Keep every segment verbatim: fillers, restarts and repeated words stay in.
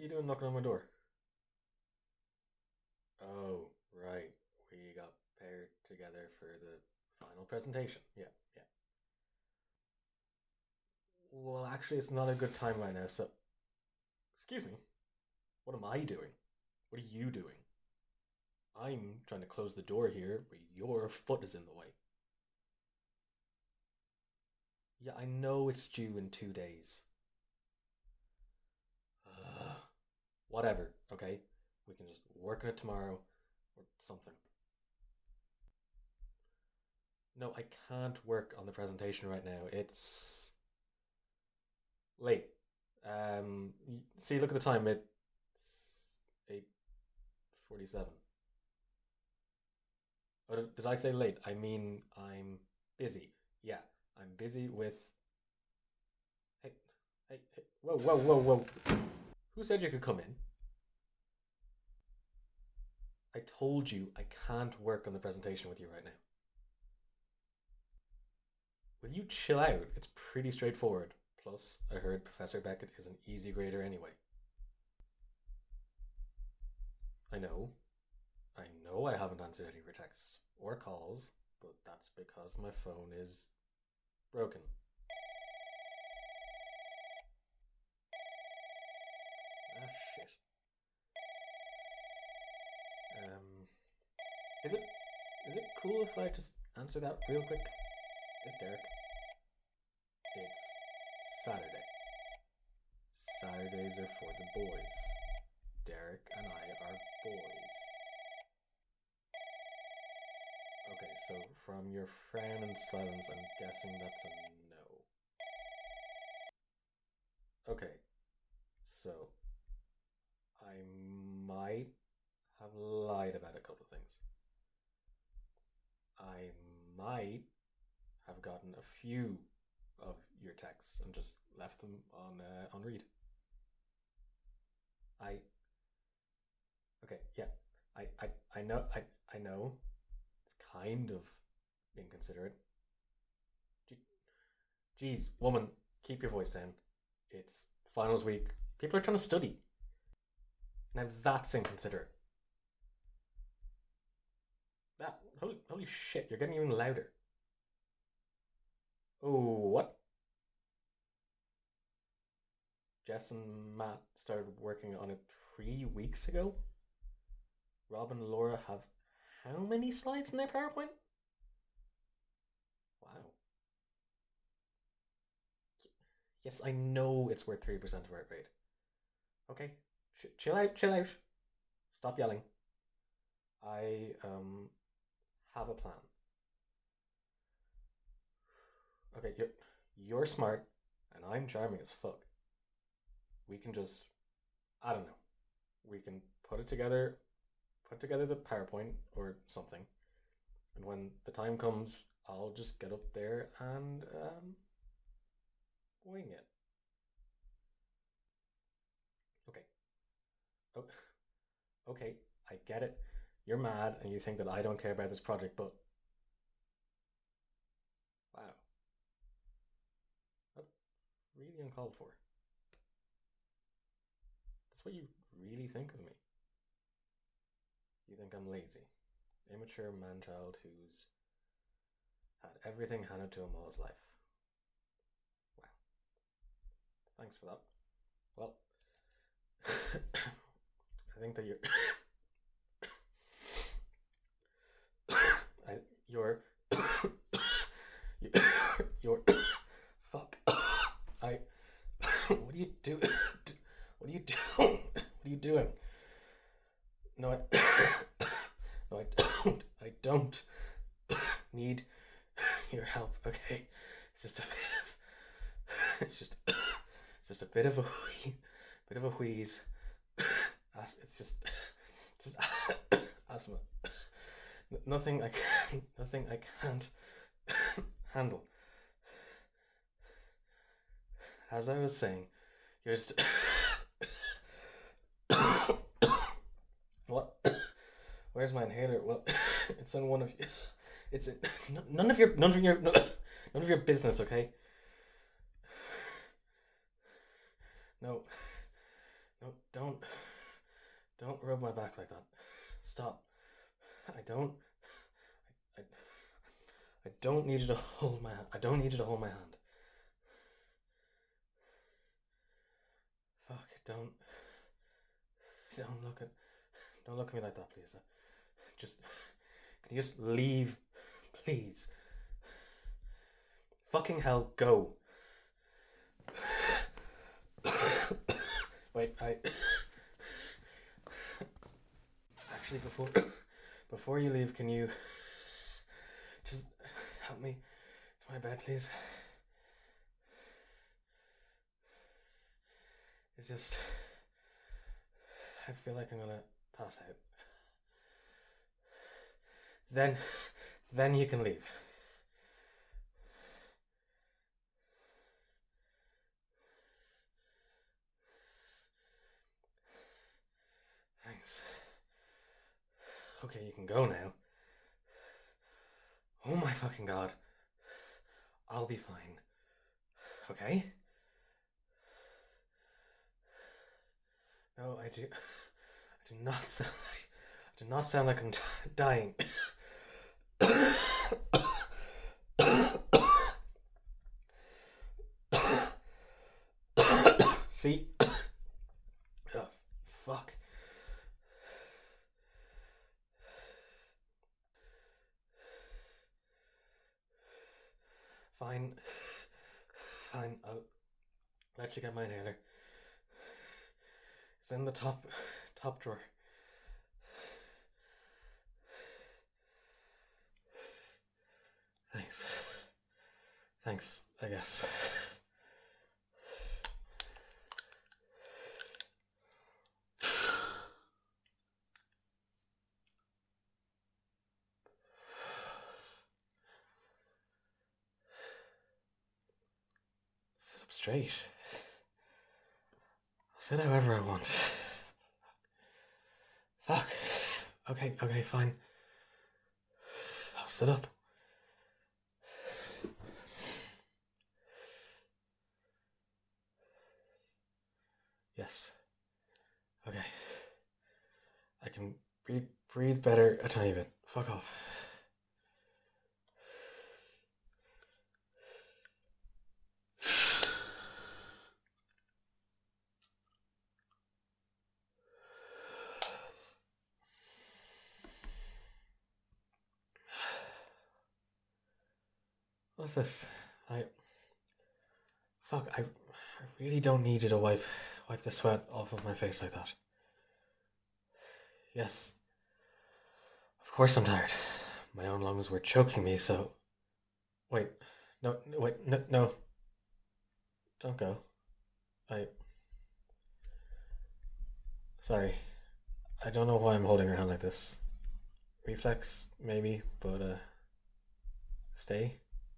are you doing knocking on my door? Oh, right. We got paired together for the final presentation. Yeah, yeah. Well, actually, it's not a good time right now, so. Excuse me. What am I doing? What are you doing? I'm trying to close the door here, but your foot is in the way. Yeah, I know it's due in two days. Ugh. Whatever, okay? We can just work on it tomorrow or something. No, I can't work on the presentation right now. It's late. Um, see, look at the time. It's eight forty-seven. Oh, did did I say late? I mean, I'm busy. Yeah, I'm busy with. Hey, hey, hey! Whoa, whoa, whoa, whoa! Who said you could come in? I told you I can't work on the presentation with you right now. Will you chill out? It's pretty straightforward. Plus, I heard Professor Beckett is an easy grader anyway. I know. I know I haven't answered any of your texts or calls, but that's because my phone is broken. Ah, shit. Um, is it is it cool if I just answer that real quick? It's Derek. It's Saturday. Saturdays are for the boys. Derek and I are boys. Okay, so from your frown and silence, I'm guessing that's a no. Okay, so I might have lied about a couple of things. I might have gotten a few of your texts and just left them on uh, on read. I okay, yeah. I I I know I I know it's kind of inconsiderate. Jeez, woman, keep your voice down. It's finals week. People are trying to study. Now that's inconsiderate. That holy holy shit, you're getting even louder. Oh, what? Jess and Matt started working on it three weeks ago. Rob and Laura have how many slides in their PowerPoint? Wow. Yes, I know it's worth thirty percent of our grade. Okay, Ch- chill out, chill out. Stop yelling. I um have a plan. Okay, you're you're smart, and I'm charming as fuck. We can just I don't know. We can put it together, put together the PowerPoint or something, and when the time comes, I'll just get up there and um wing it. Okay. Oh, okay. I get it. You're mad and you think that I don't care about this project, but wow, that's really uncalled for. That's what you really think of me. You think I'm lazy, immature man-child who's had everything handed to him all his life. Wow, thanks for that. Well, I think that you're, I, you're, you're, fuck. I, what are you doing? What are you doing? What are you doing? No, I, no, I don't. I don't need your help. Okay, it's just a bit of, it's just, it's just a bit of a wheeze, bit of a wheeze. It's just, just asthma. Nothing I can, nothing I can't handle. As I was saying, you're just. What? Where's my inhaler? Well, it's in one of you. It's in, none of your none of your none of your business. Okay. No, no, don't. don't, don't rub my back like that. Stop. I don't, I, I don't need you to hold my, I don't need you to hold my hand. Fuck, don't, don't look at, don't look at me like that, please. Just, can you just leave, please? Fucking hell, go. Wait, I... Actually, before... Before you leave, can you... Just help me to my bed, please? It's just... I feel like I'm gonna pass out. Then... Then you can leave. Thanks. Okay, you can go now. Oh my fucking god. I'll be fine. Okay? No, I do... I do not sound like... I do not sound like I'm t- dying. See? Oh, fuck. Fine. Fine, I'll let you get my inhaler. It's in the top, top drawer. Thanks. Thanks, I guess. Sit up straight. I'll sit however I want. Fuck. Okay, okay, fine. I'll sit up. Yes. Okay. I can breathe, breathe better a tiny bit. Fuck off. What's this? I... Fuck, I, I really don't need you to wipe, wipe the sweat off of my face like that. Yes. Of course I'm tired. My own lungs were choking me, so... Wait. No, wait, no, no. Don't go. I... Sorry. I don't know why I'm holding her hand like this. Reflex, maybe, but, uh... Stay?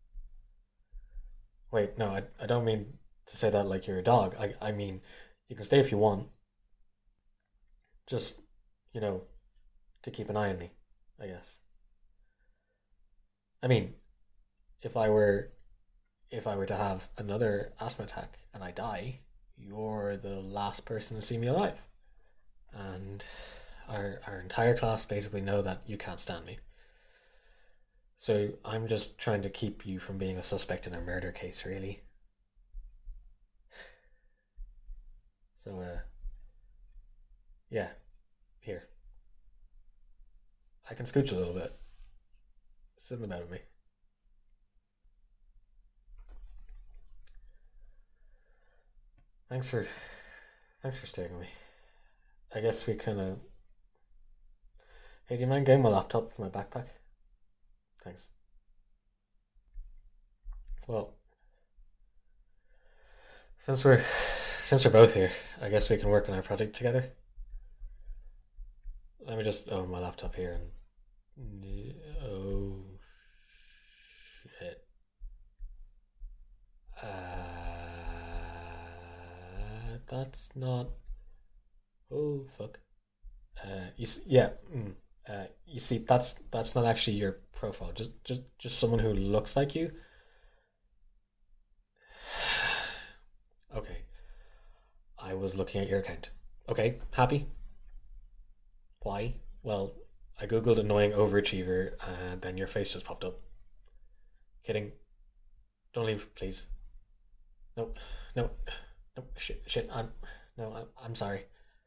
Wait, no, I, I don't mean to say that like you're a dog. I, I mean, you can stay if you want. Just, you know, to keep an eye on me, I guess. I mean, if I were if I were to have another asthma attack and I die, you're the last person to see me alive. And our our entire class basically know that you can't stand me. So I'm just trying to keep you from being a suspect in a murder case, really. So, uh, yeah, here. I can scooch a little bit. Sit in the bed with me. Thanks for, thanks for staying with me. I guess we kind of. Hey, do you mind getting my laptop from my backpack? Thanks. Well, since we're since we're both here, I guess we can work on our project together. Let me just open my laptop here and oh shit. Uh, that's not. Oh fuck. Uh, you s- yeah. Mm, uh, you see, that's that's not actually your profile. Just just just someone who looks like you. Okay, I was looking at your account. Okay, happy? Why? Well, I googled annoying overachiever and then your face just popped up. Kidding. Don't leave, please. No, no, no, shit, shit, I'm. No, I'm, I'm sorry.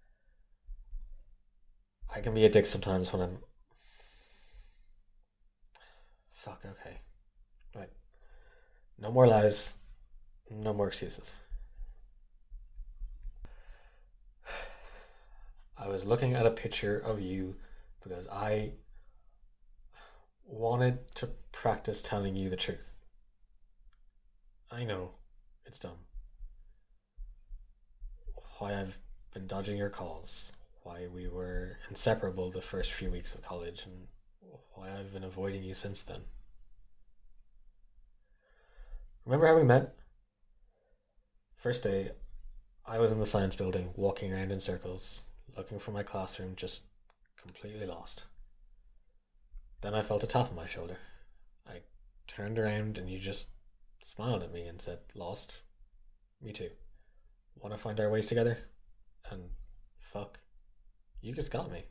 I can be a dick sometimes when I'm. Fuck, okay. Right. No more lies, no more excuses. I was looking at a picture of you because I wanted to practice telling you the truth. I know, it's dumb. Why I've been dodging your calls, why we were inseparable the first few weeks of college, and why I've been avoiding you since then. Remember how we met? First day, I was in the science building, walking around in circles, looking for my classroom, just completely lost. Then I felt a tap on my shoulder. I turned around and you just smiled at me and said, Lost? Me too. Want to find our ways together? And fuck, you just got me.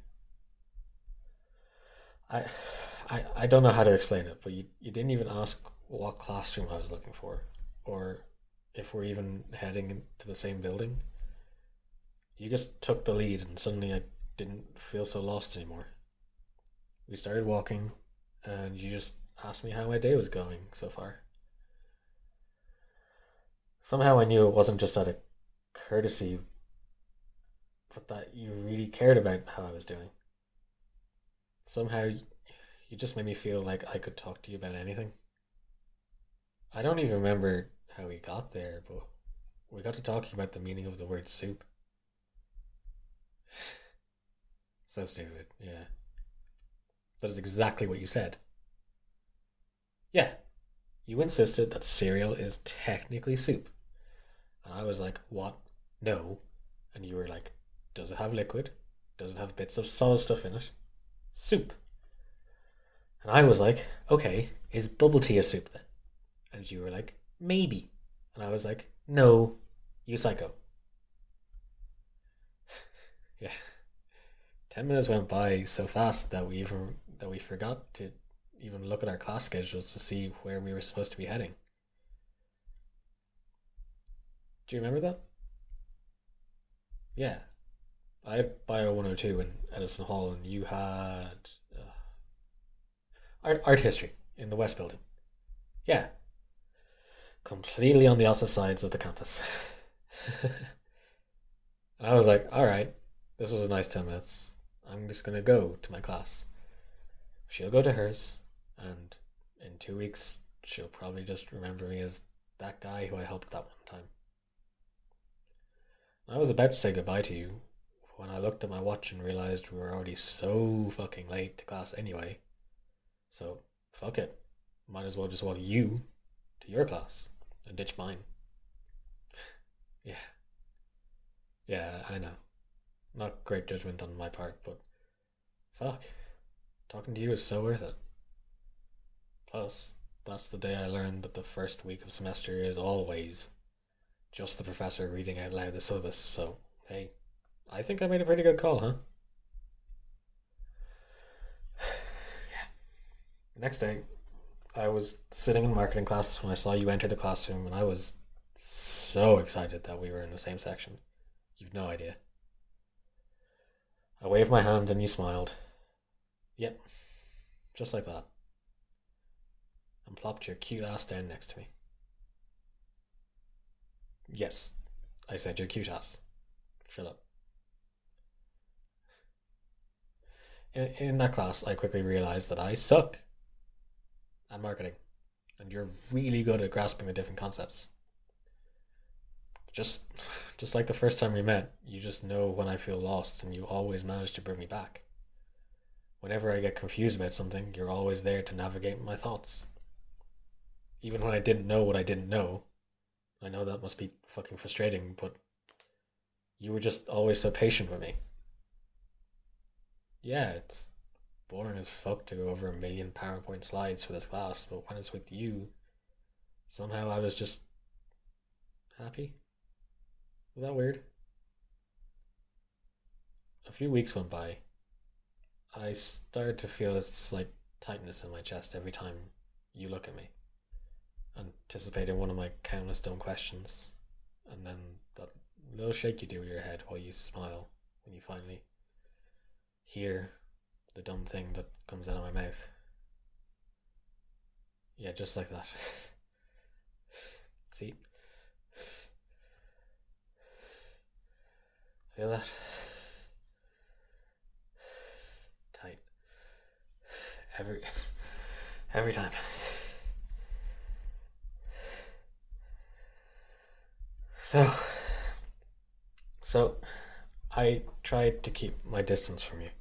I, I, I don't know how to explain it, but you, you didn't even ask what classroom I was looking for, or if we're even heading into the same building. You just took the lead, and suddenly I didn't feel so lost anymore. We started walking, and you just asked me how my day was going so far. Somehow I knew it wasn't just out of courtesy, but that you really cared about how I was doing. Somehow you just made me feel like I could talk to you about anything. I don't even remember how we got there, but we got to talking about the meaning of the word soup. So stupid, yeah. That is exactly what you said. Yeah, you insisted that cereal is technically soup. And I was like, what? No. And you were like, does it have liquid? Does it have bits of solid stuff in it? Soup. And I was like, okay, is bubble tea a soup then? And you were like, maybe. And I was like, no, you psycho. Yeah. Ten minutes went by so fast that we even that we forgot to even look at our class schedules to see where we were supposed to be heading. Do you remember that? Yeah. I had Bio one oh two in Edison Hall, and you had uh, art, art history in the West Building. Yeah, completely on the opposite sides of the campus. And I was like, all right, this was a nice ten minutes. I'm just going to go to my class. She'll go to hers, and in two weeks, she'll probably just remember me as that guy who I helped that one time. I was about to say goodbye to you when I looked at my watch and realized we were already so fucking late to class anyway. So, fuck it. Might as well just walk you to your class and ditch mine. Yeah, yeah, I know. Not great judgment on my part, but fuck. Talking to you is so worth it. Plus, that's the day I learned that the first week of semester is always just the professor reading out loud the syllabus, so hey, I think I made a pretty good call, huh? The next day, I was sitting in marketing class when I saw you enter the classroom, and I was so excited that we were in the same section. You've no idea. I waved my hand and you smiled. Yep, just like that. And plopped your cute ass down next to me. Yes, I said your cute ass. Shut up. In, in that class, I quickly realized that I suck at marketing, and you're really good at grasping the different concepts. Just, just like the first time we met, you just know when I feel lost, and you always manage to bring me back. Whenever I get confused about something, you're always there to navigate my thoughts. Even when I didn't know what I didn't know, I know that must be fucking frustrating, but you were just always so patient with me. Yeah, it's boring as fuck to go over a million PowerPoint slides for this class, but when it's with you, somehow I was just happy. Was that weird? a few weeks went by. I started to feel a slight tightness in my chest every time you look at me, anticipating one of my countless dumb questions, and then that little shake you do with your head while you smile when you finally hear the dumb thing that comes out of my mouth. Yeah, just like that. See? Feel that? Tight. Every every time. So so I tried to keep my distance from you.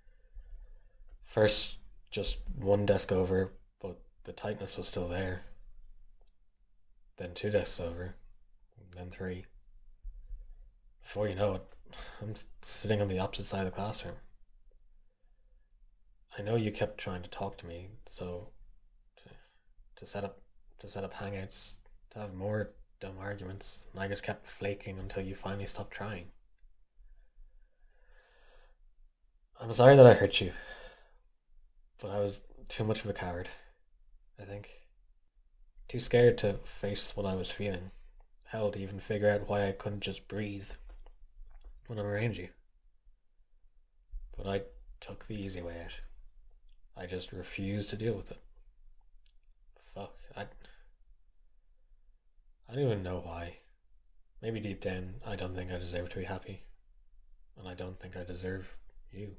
First just one desk over, but the tightness was still there. Then two desks over, then three. Before you know it, I'm sitting on the opposite side of the classroom. I know you kept trying to talk to me, so to, to set up to set up hangouts, to have more dumb arguments, and I just kept flaking until you finally stopped trying. I'm sorry that I hurt you, but I was too much of a coward, I think. Too scared to face what I was feeling. Hell, to even figure out why I couldn't just breathe when I'm around you. But I took the easy way out. I just refused to deal with it. Fuck, I. I don't even know why. Maybe deep down, I don't think I deserve to be happy. And I don't think I deserve you.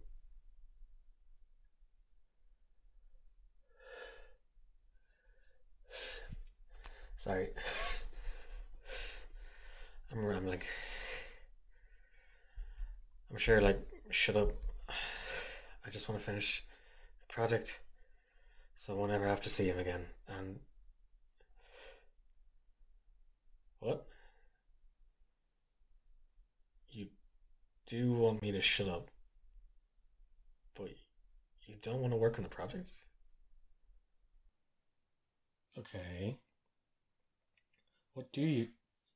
Sorry. I'm rambling. I'm sure, like, shut up. I just want to finish the project so I won't ever have to see him again. And. What? You do want me to shut up, but you don't want to work on the project? Okay. What do you.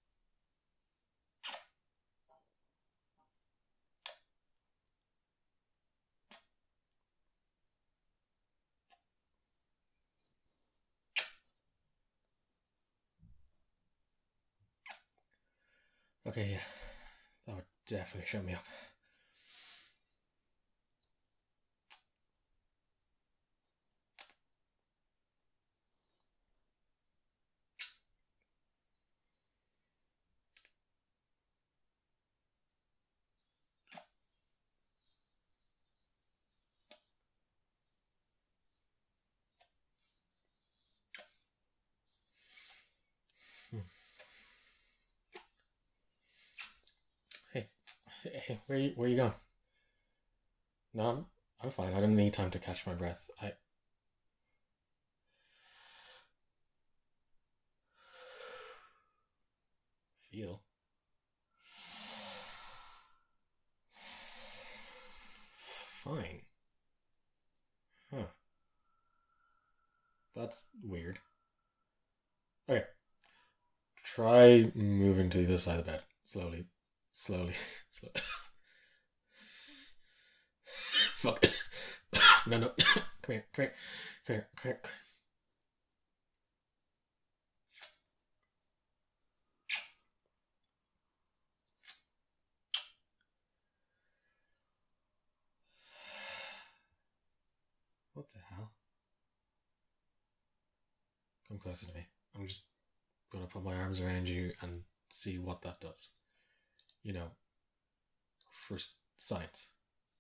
Okay, yeah. That would definitely shut me up. Hmm. Hey, hey, hey, where you, where you going? No, I'm, I'm fine. I don't need time to catch my breath. I feel fine. Huh. That's weird. Okay, try moving to the other side of the bed. Slowly. Slowly. Slowly. Fuck. No, no. Come here, come here. Come here, come here. What the hell? Come closer to me. I'm just gonna put my arms around you and see what that does. You know, for science.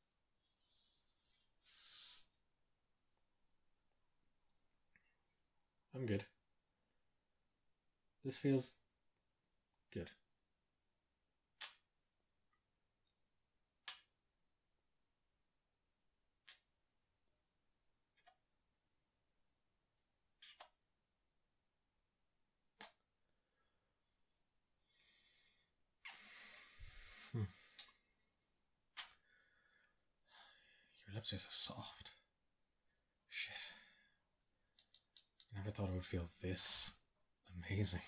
I'm good. This feels good. Hmm. Your lips are so soft. Shit. I never thought it would feel this amazing.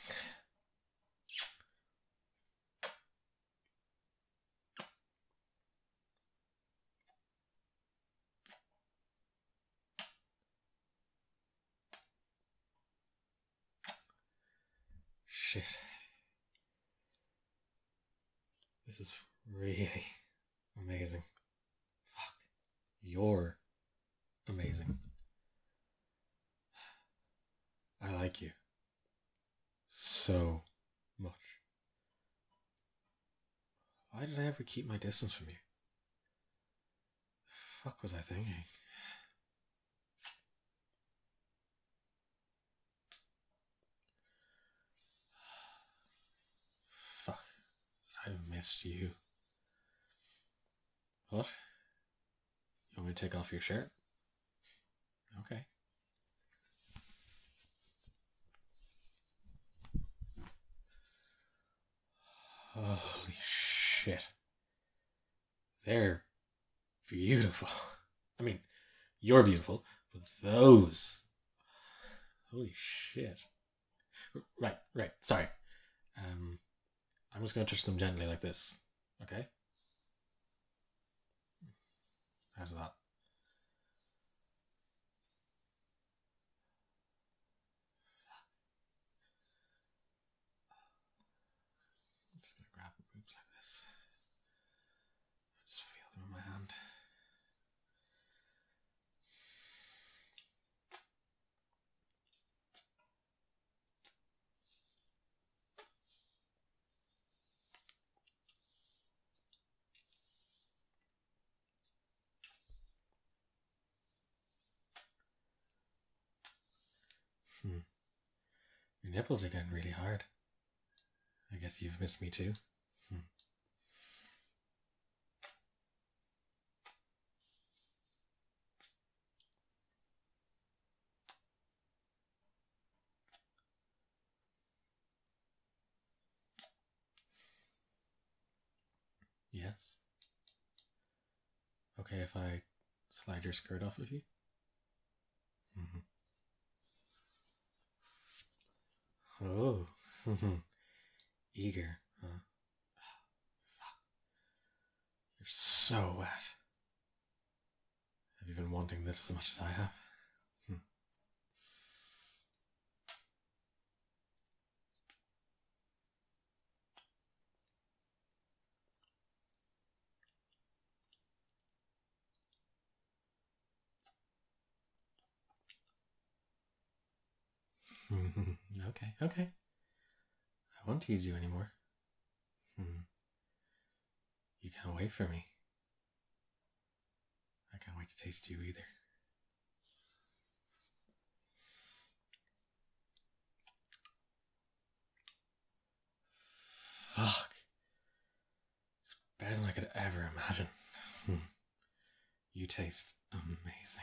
This is really amazing. Fuck. You're amazing. I like you so much. Why did I ever keep my distance from you? The fuck was I thinking? Fuck. I've missed you. What? You want me to take off your shirt? Okay. Holy shit. They're beautiful. I mean, you're beautiful, but those... Holy shit. Right, right, sorry. Um, I'm just gonna touch them gently like this, okay? How's that? I'm just gonna grab the boobs like this. I just feel them in my hand. Hmm. Your nipples are getting really hard. I guess you've missed me too. Hmm. Yes? Okay if I slide your skirt off of you? Mm-hmm. Oh, eager, huh? Fuck. You're so wet. Have you been wanting this as much as I have? Hmm. Okay, okay. I won't tease you anymore. Hmm. You can't wait for me. I can't wait to taste you either. Fuck. It's better than I could ever imagine. Hmm. You taste amazing.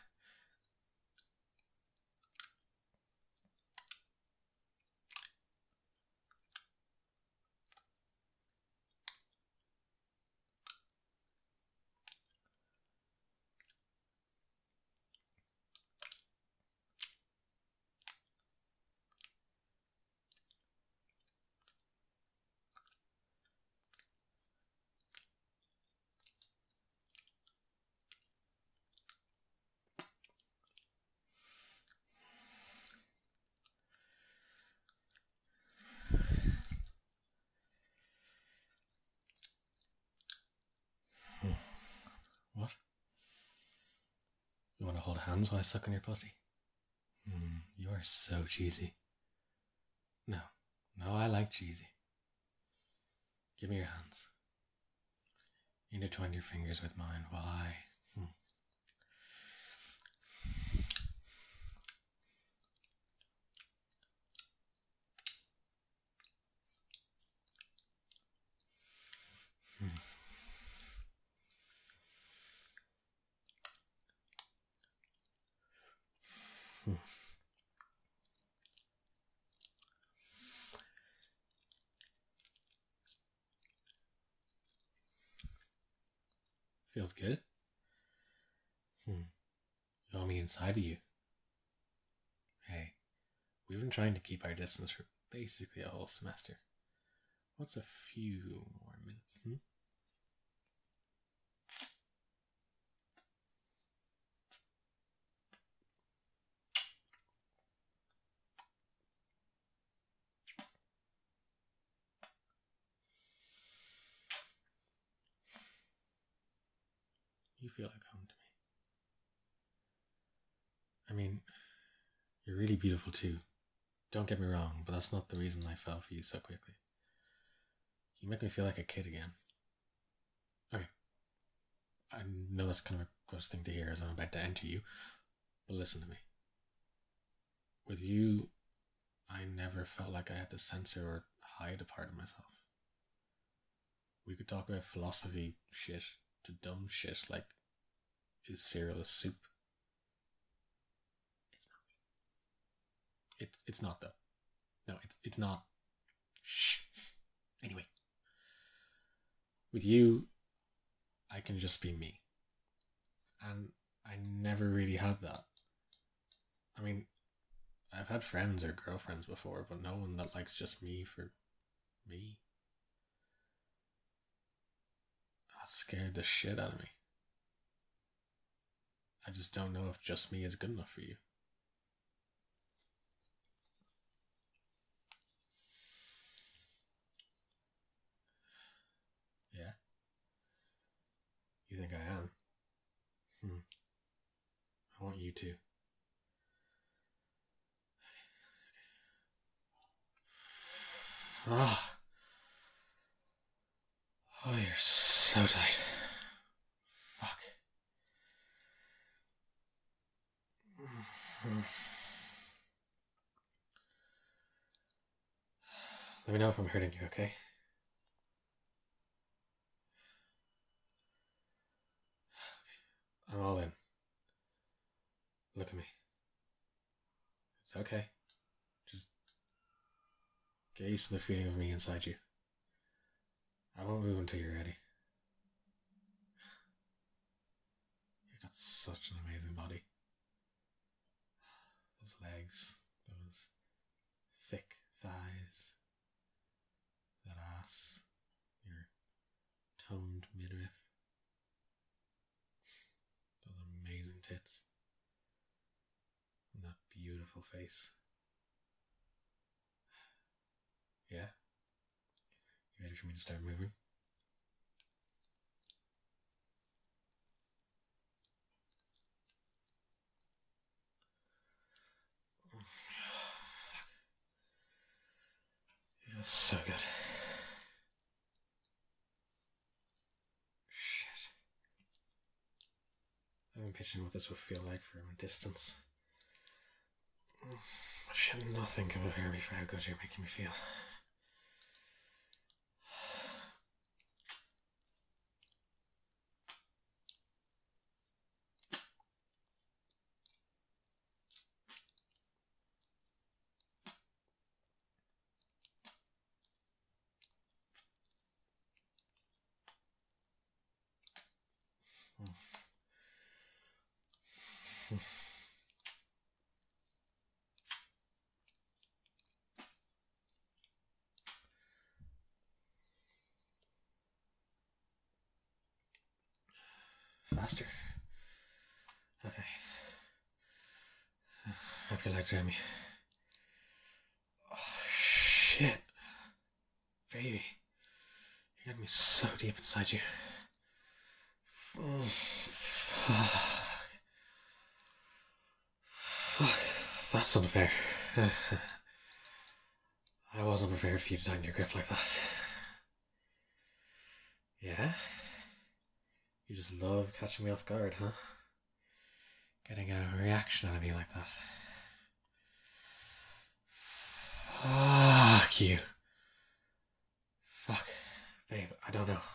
What? You want to hold hands while I suck on your pussy? Hmm, you are so cheesy. No, no, I like cheesy. Give me your hands. Intertwine your fingers with mine while I... Hmm. Hmm. Hmm. Feels good? Hmm. You want me inside of you? Hey, we've been trying to keep our distance for basically a whole semester. What's a few more minutes, hmm? You feel like home to me. I mean, you're really beautiful too. Don't get me wrong, but that's not the reason I fell for you so quickly. You make me feel like a kid again. Okay, I know that's kind of a gross thing to hear as I'm about to enter you, but listen to me. With you, I never felt like I had to censor or hide a part of myself. We could talk about philosophy shit to dumb shit like, is cereal a soup? It's not. It's, it's not though. No, it's, it's not. Shh. Anyway. With you, I can just be me. And I never really had that. I mean, I've had friends or girlfriends before, but no one that likes just me for me. That scared the shit out of me. I just don't know if just me is good enough for you. Yeah? You think I am? Hmm. I want you to. Ah. Oh, you're so tight. Fuck. Let me know if I'm hurting you, okay? I'm all in. Look at me. It's okay. Just get used to the feeling of me inside you. I won't move until you're ready. You've got such an amazing body. Those legs, those thick thighs, that ass, your toned midriff, those amazing tits, and that beautiful face. Yeah? You ready for me to start moving? It feels so good. Shit. I've been picturing what this would feel like from a distance. Shit, nothing can prepare me for how good you're making me feel. Faster. Okay. Wrap your legs around me. Oh, shit. Baby. You got me so deep inside you. Oh, fuck. Fuck. That's unfair. I wasn't prepared for you to tighten your grip like that. Yeah? You just love catching me off guard, huh? Getting a reaction out of me like that. Fuck you. Fuck. Babe, I don't know.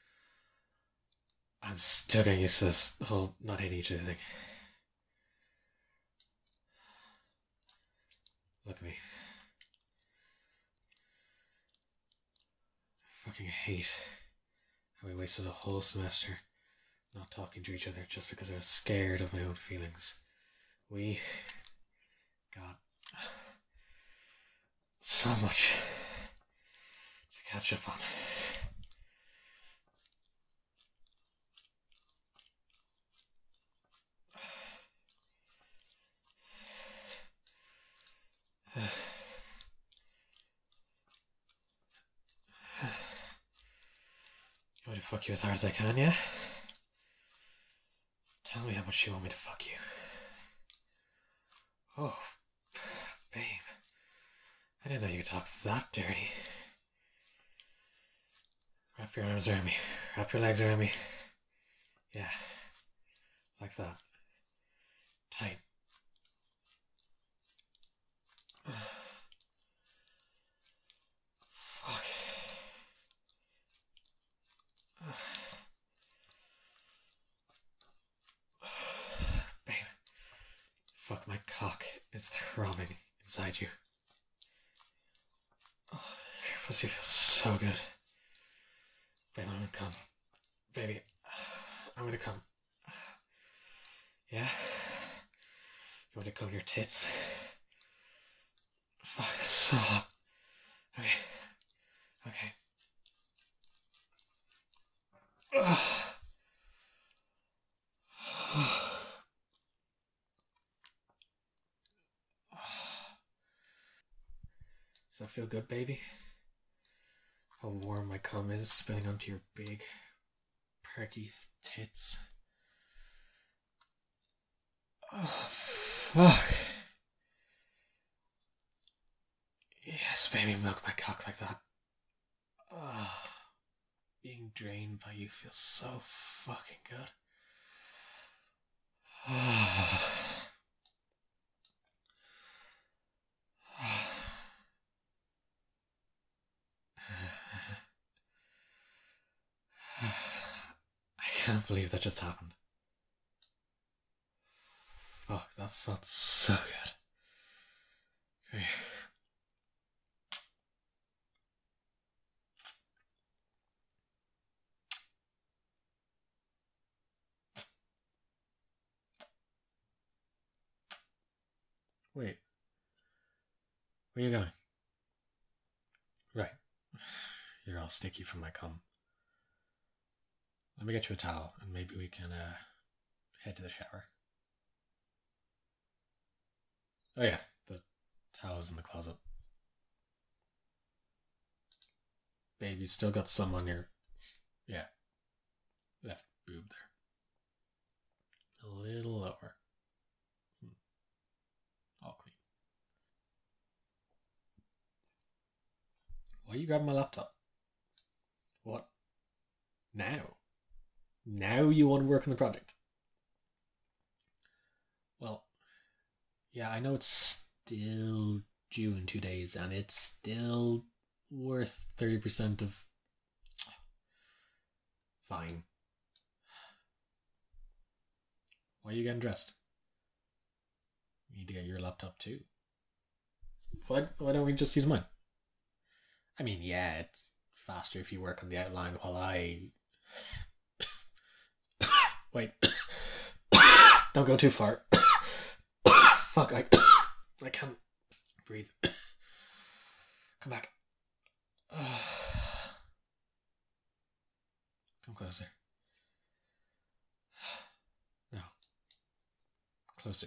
I'm still getting used to this whole not hitting each other thing. Look at me. I fucking hate how we wasted a whole semester not talking to each other just because I was scared of my own feelings. We got so much to catch up on. You want to fuck you as hard as I can, yeah? much do you want me to fuck you? Oh, babe. I didn't know you could talk that dirty. Wrap your arms around me. Wrap your legs around me. Yeah. Like that. Tight. Fuck. Babe. Fuck, my cock is throbbing inside you. Oh, your pussy feels so good. Babe, I'm gonna come. Baby, I'm gonna come. Yeah? You want to come to your tits? Fuck, that's so hot. Okay. Okay. Does that feel good, baby? How warm my cum is spilling onto your big, perky tits. Oh, fuck. Yes, baby, milk my cock like that. Oh, being drained by you feels so fucking good. Oh. I can't believe that just happened. Fuck, that felt so good. Come here. Wait. Where are you going? Right. You're all sticky from my cum. Let me get you a towel and maybe we can uh, head to the shower. Oh yeah, the towel's in the closet. Babe, you still got some on your, yeah, left boob there. A little lower. Hmm. All clean. Why are you grabbing my laptop? What? Now? Now you want to work on the project? Well, yeah, I know it's still due in two days and it's still worth thirty percent of... Fine. Why are you getting dressed? You need to get your laptop too. Why, why don't we just use mine? I mean, yeah, it's faster if you work on the outline while I... Wait. Don't go too far. Fuck, I... I can't breathe. Come back. Come closer. No. Closer.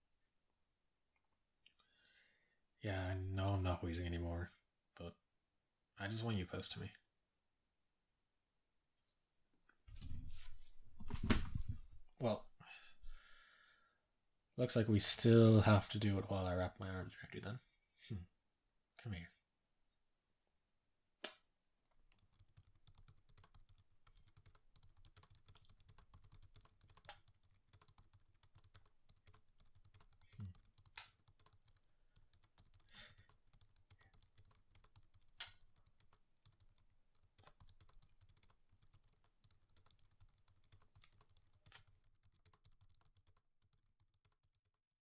Yeah, I know I'm not wheezing anymore, but I just want you close to me. Well, looks like we still have to do it while I wrap my arms around you then. Hmm. Come here.